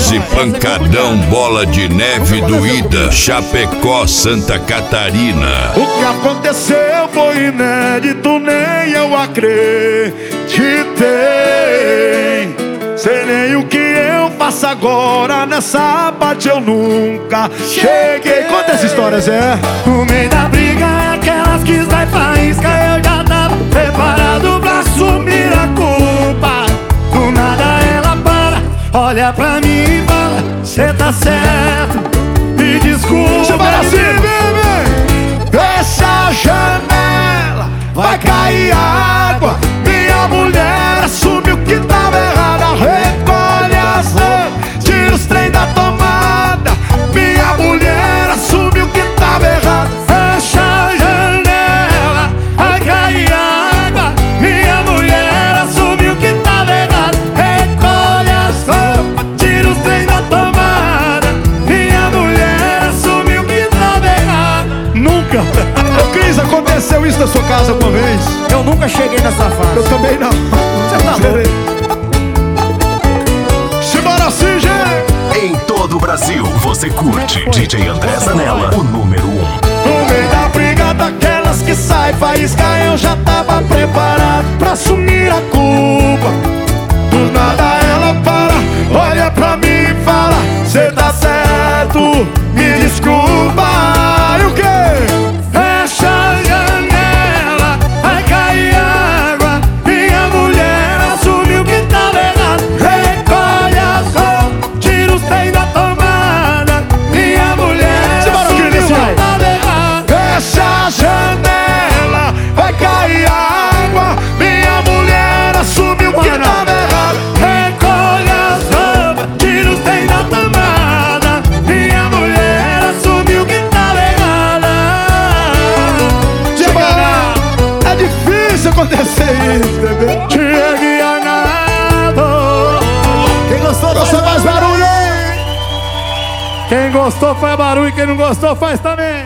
12 pancadão, bola de neve doída, Chapecó, Santa Catarina. O que aconteceu foi inédito, nem eu acreditei. Sei nem o que eu faço agora, nessa parte eu nunca cheguei. Conta essa história, Zé. No meio da briga, aquelas que sai faísca, eu já tava preparado pra assumir a culpa. Do nada ela para, olha pra mim e fala: cê tá certo, me desculpa. Você vai assim, bebê. Fecha a janela, vai cair água. Minha mulher assume o que tava errado. Recolhe as roupas, tira os trem da tomada. Minha mulher assume o que tava errado. Fecha a janela, vai cair água. Minha mulher assume o que tava errado. Recolhe as roupas, tira os trem da tomada. Minha mulher assume o que tava errado. Nunca. Ô Cris, aconteceu isso na sua casa uma vez? Eu nunca cheguei nessa fase. Eu também não. Você tá louco? Simbora assim, gente. Em todo o Brasil, você curte DJ André Zanella, o número 1. No meio da briga daquelas que sai faísca, eu já tava preparado pra assumir a culpa. Do nada ela para, olha pra mim e fala: cê tá certo, me desculpa. E o quê? Fecha a janela, vai cair água. Minha mulher assume o que tava errado. Recolhe as roupas, tira os trem da tomada. Minha mulher assume o que tava errado. Fecha a janela, vai cair água. Minha mulher assume o que tava errado. Recolhe as roupas, tira os trem da tomada. Minha mulher assume o que tava errado. É difícil acontecer isso, bebê. Diego e Arnaldo. Quem gostou Você faz barulho. Quem gostou faz barulho, quem não gostou faz também.